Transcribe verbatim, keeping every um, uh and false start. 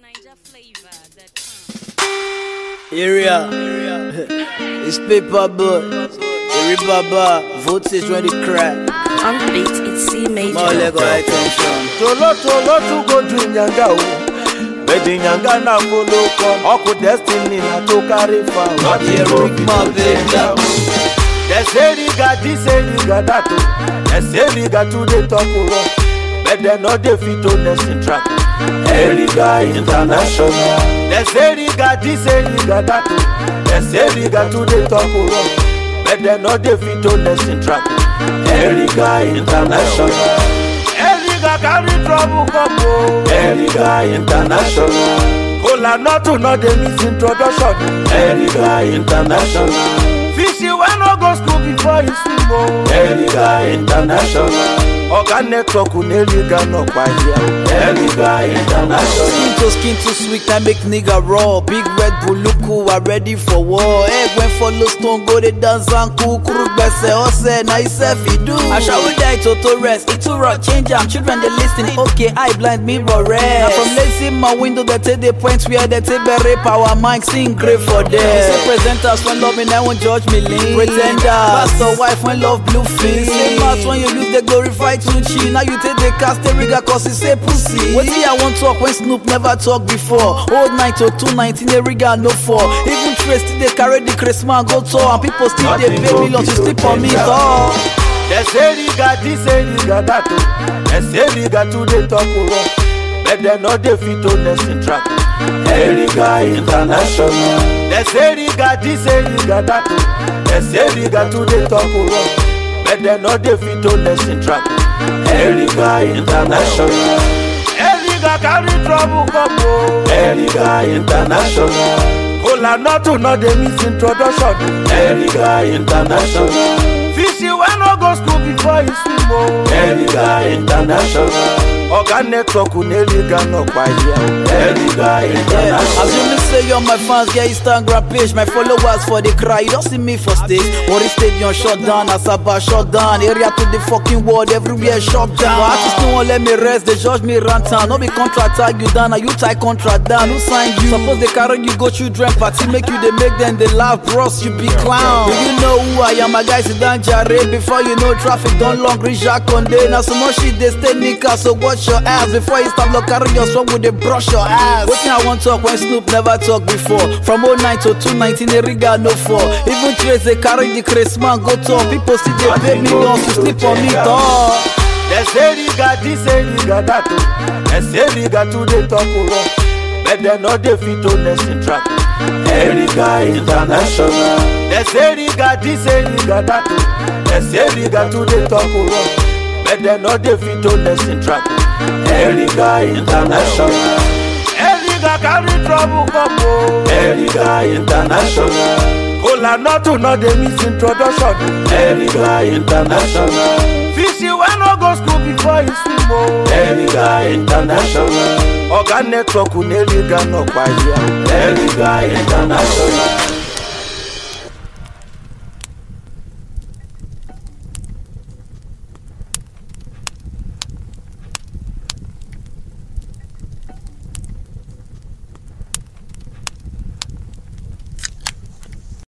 Niger flavor that Area, it's paper boy, Eri Baba, voltage when it crack. on the beat, it's C major. More Lego attention. Tolo tolo to go do nyanga o. Bedi nyanga na follow come. Oku destiny na to carry far. Not here, Rick Mavenda. They say riga this, say riga that o. They say riga to the top o. But they no dey fit on the track. Riga international. They say riga this, say riga that o. They say riga to the top o. But they no dey fit on the track. Riga international. Riga carry trouble come o. Riga international. Kola not to know the misintroduction. Riga international. Fishy when no go school before you swim o. Riga international. Organ network Riga no by here. Riga international. Skin to skin too sweet, I make nigga raw. Big Red Bull look who are ready for war. Egg when follow stone go they dance and cool. Kuru bese ose na iself he do. I shall we die to to rest. It too rock change am. Children they listen. Okay, I blind me but rest. Now from lazy my window they take the point where they take berry power mic sing great for them. Say presenters when love me now won't judge me lean. Pretenders, pastor wife when love blue fin. Same mouth when you use the glorify Tunchi. Now you take the cast the rigger cause it's a pussy. What see I want talk when Snoop never talk before. Old night or two nineteen the rigger no fall. Even Trace still they carry the Christmas go tour and people still they pay millions to sleep on me dog. They say riga this, say riga that o. They say riga to the top o. But they no dey fit on the track. Riga international. They say riga this, say riga that o. They say riga to the top o. But they no dey fit on the track. Riga international. Riga carry trouble come o. Riga international. Kola not to know the misintroduction. Riga international. Fishy when no go school before you swim o. Riga international. Organ network Riga no by here. Riga international. As you say on my fans get Instagram page. My followers for the cry. You don't see me for stage. Worry stadium shut down, Asaba shut down. Area to the fucking world, everywhere shut down. Artists don't want let me rest, they judge me rant town. No be contract tag you down, and you tie contract down. Who signed you? Suppose they carry you go children party, make you they make them they laugh, bros. You be clown. Do you know who I am? My guys sit down Jare. Before you know traffic don't long reach Jacques Conde. Now so much shit they stay nigga, so watch your ass before you stop look carry your strong with they brush your ass. What thing I want talk when Snoop never talk before. From oh nine to two nineteen the Riga no fall. Even Trace they carry the Christmas go talk. People still they pay millions to sleep on me dog. They say riga this, say riga that o. They say riga to the top o. But they no dey fit on the track. Riga international. They say riga this, say riga that o. They say riga to the top o. But they no dey fit on the track. Riga international. Riga carry trouble come o. Riga international. Kola not to know the misintroduction. Riga international. Fishy when no go school before you swim o. Riga international. Organ network Riga no by here. Riga international.